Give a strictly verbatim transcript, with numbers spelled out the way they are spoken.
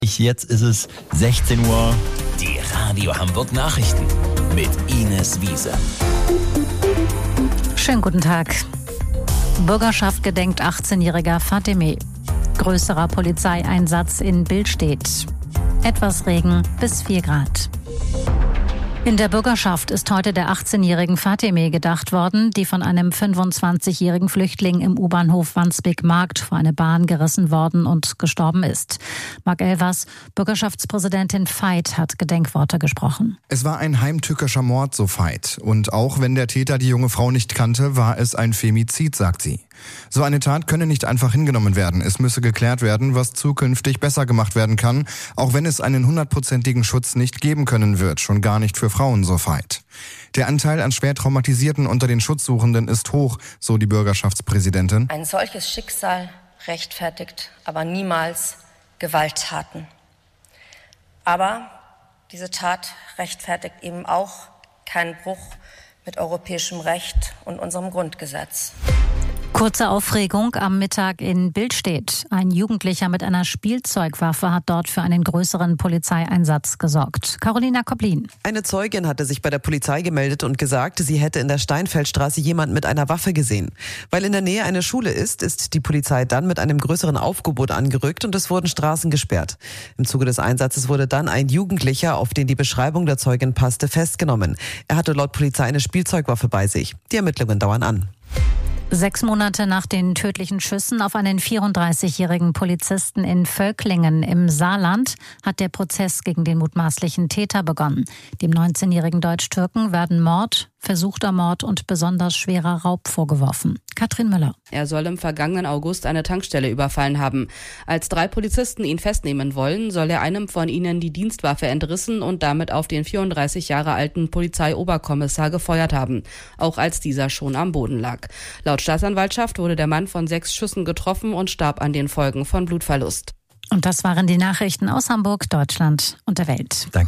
Jetzt ist es sechzehn Uhr. Die Radio Hamburg Nachrichten mit Ines Wiese. Schönen guten Tag. Bürgerschaft gedenkt achtzehnjähriger Fatemeh. Größerer Polizeieinsatz in Billstedt. Etwas Regen bis vier Grad. In der Bürgerschaft ist heute der achtzehnjährigen Fatemeh gedacht worden, die von einem fünfundzwanzigjährigen Flüchtling im U-Bahnhof Wandsbek-Markt vor eine Bahn gerissen worden und gestorben ist. Marc Elvers, Bürgerschaftspräsidentin Veit, hat Gedenkworte gesprochen. Es war ein heimtückischer Mord, so Veit. Und auch wenn der Täter die junge Frau nicht kannte, war es ein Femizid, sagt sie. So eine Tat könne nicht einfach hingenommen werden. Es müsse geklärt werden, was zukünftig besser gemacht werden kann, auch wenn es einen hundertprozentigen Schutz nicht geben können wird, schon gar nicht für Frauen, so Veit. Der Anteil an schwer Traumatisierten unter den Schutzsuchenden ist hoch, so die Bürgerschaftspräsidentin. Ein solches Schicksal rechtfertigt aber niemals Gewalttaten. Aber diese Tat rechtfertigt eben auch keinen Bruch mit europäischem Recht und unserem Grundgesetz. Kurze Aufregung am Mittag in Billstedt. Ein Jugendlicher mit einer Spielzeugwaffe hat dort für einen größeren Polizeieinsatz gesorgt. Carolina Koblin. Eine Zeugin hatte sich bei der Polizei gemeldet und gesagt, sie hätte in der Steinfeldstraße jemand mit einer Waffe gesehen. Weil in der Nähe eine Schule ist, ist die Polizei dann mit einem größeren Aufgebot angerückt und es wurden Straßen gesperrt. Im Zuge des Einsatzes wurde dann ein Jugendlicher, auf den die Beschreibung der Zeugin passte, festgenommen. Er hatte laut Polizei eine Spielzeugwaffe bei sich. Die Ermittlungen dauern an. Sechs Monate nach den tödlichen Schüssen auf einen vierunddreißigjährigen Polizisten in Völklingen im Saarland hat der Prozess gegen den mutmaßlichen Täter begonnen. Dem neunzehnjährigen Deutsch-Türken werden Mord, versuchter Mord und besonders schwerer Raub vorgeworfen. Katrin Müller. Er soll im vergangenen August eine Tankstelle überfallen haben. Als drei Polizisten ihn festnehmen wollen, soll er einem von ihnen die Dienstwaffe entrissen und damit auf den vierunddreißig Jahre alten Polizeioberkommissar gefeuert haben, auch als dieser schon am Boden lag. Laut Staatsanwaltschaft wurde der Mann von sechs Schüssen getroffen und starb an den Folgen von Blutverlust. Und das waren die Nachrichten aus Hamburg, Deutschland und der Welt. Danke.